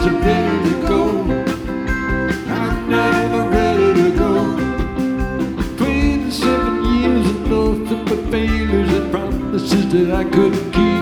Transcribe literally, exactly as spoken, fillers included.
so ready to go. I'm never ready to go. Twenty-seven years of nothing but failures and promises that I couldn't keep.